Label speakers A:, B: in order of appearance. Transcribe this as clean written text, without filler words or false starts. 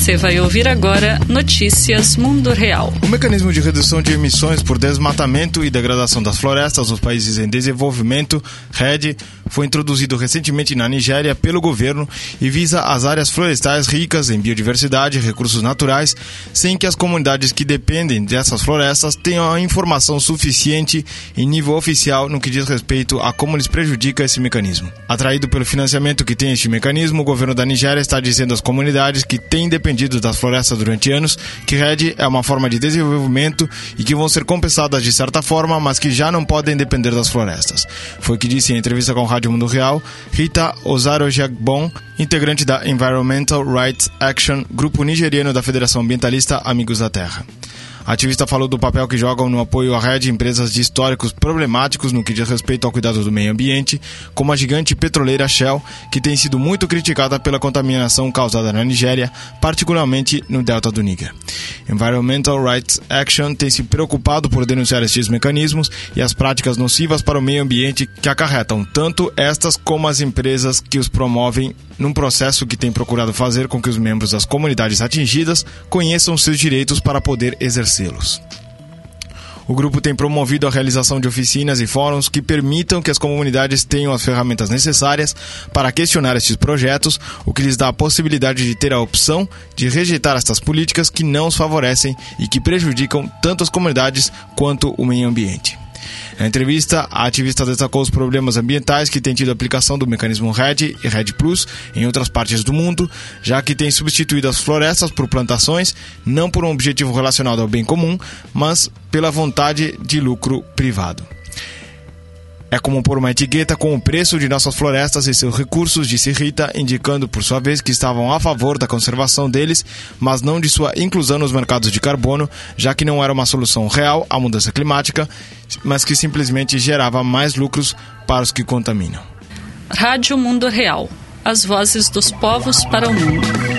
A: Você vai ouvir agora Notícias Mundo Real.
B: O mecanismo de redução de emissões por desmatamento e degradação das florestas nos países em desenvolvimento, REDD, foi introduzido recentemente na Nigéria pelo governo e visa as áreas florestais ricas em biodiversidade e recursos naturais, sem que as comunidades que dependem dessas florestas tenham a informação suficiente em nível oficial no que diz respeito a como lhes prejudica esse mecanismo. Atraído pelo financiamento que tem este mecanismo, o governo da Nigéria está dizendo às comunidades que têm dependido das florestas durante anos que REDD é uma forma de desenvolvimento e que vão ser compensadas de certa forma, mas que já não podem depender das florestas. Foi o que disse em entrevista com a Rádio Mundo Real Rita Osarojagbon, integrante da Environmental Rights Action, grupo nigeriano da Federação Ambientalista Amigos da Terra. A ativista falou do papel que jogam no apoio à REDD empresas de históricos problemáticos no que diz respeito ao cuidado do meio ambiente, como a gigante petroleira Shell, que tem sido muito criticada pela contaminação causada na Nigéria, particularmente no delta do Níger. Environmental Rights Action tem se preocupado por denunciar estes mecanismos e as práticas nocivas para o meio ambiente que acarretam tanto estas como as empresas que os promovem num processo que tem procurado fazer com que os membros das comunidades atingidas conheçam seus direitos para poder exercê-los. O grupo tem promovido a realização de oficinas e fóruns que permitam que as comunidades tenham as ferramentas necessárias para questionar estes projetos, o que lhes dá a possibilidade de ter a opção de rejeitar estas políticas que não os favorecem e que prejudicam tanto as comunidades quanto o meio ambiente. Na entrevista, a ativista destacou os problemas ambientais que têm tido aplicação do mecanismo REDD e REDD Plus em outras partes do mundo, já que tem substituído as florestas por plantações, não por um objetivo relacionado ao bem comum, mas pela vontade de lucro privado. É como pôr uma etiqueta com o preço de nossas florestas e seus recursos, disse Rita, indicando por sua vez que estavam a favor da conservação deles, mas não de sua inclusão nos mercados de carbono, já que não era uma solução real à mudança climática, mas que simplesmente gerava mais lucros para os que contaminam.
A: Rádio Mundo Real. As vozes dos povos para o mundo.